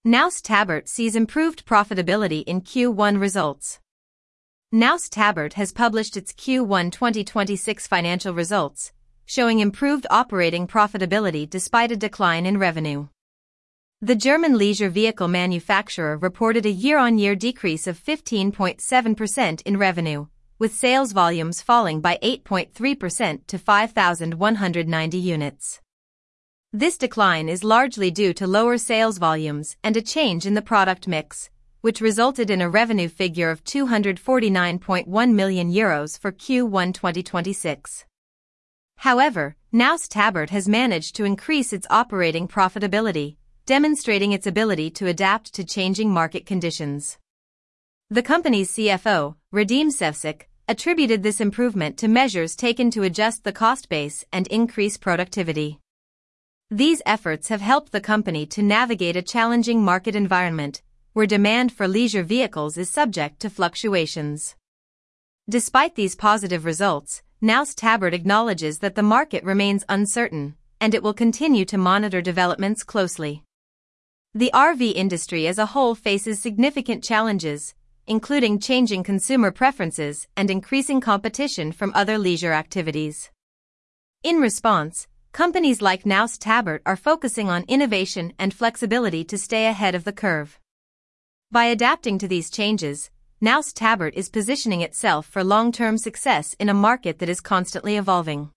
Knaus Tabbert sees improved profitability in Q1 results. Knaus Tabbert has published its Q1 2026 financial results, showing improved operating profitability despite a decline in revenue. The German leisure vehicle manufacturer reported a year-on-year decrease of 15.7% in revenue, with sales volumes falling by 8.3% to 5,190 units. This decline is largely due to lower sales volumes and a change in the product mix, which resulted in a revenue figure of €249.1 million for Q1 2026. However, Knaus Tabbert has managed to increase its operating profitability, demonstrating its ability to adapt to changing market conditions. The company's CFO, Radim Ševčík, attributed this improvement to measures taken to adjust the cost base and increase productivity. These efforts have helped the company to navigate a challenging market environment, where demand for leisure vehicles is subject to fluctuations. Despite these positive results, Knaus Tabbert acknowledges that the market remains uncertain, and it will continue to monitor developments closely. The RV industry as a whole faces significant challenges, including changing consumer preferences and increasing competition from other leisure activities. In response, companies like Knaus Tabbert are focusing on innovation and flexibility to stay ahead of the curve. By adapting to these changes, Knaus Tabbert is positioning itself for long-term success in a market that is constantly evolving.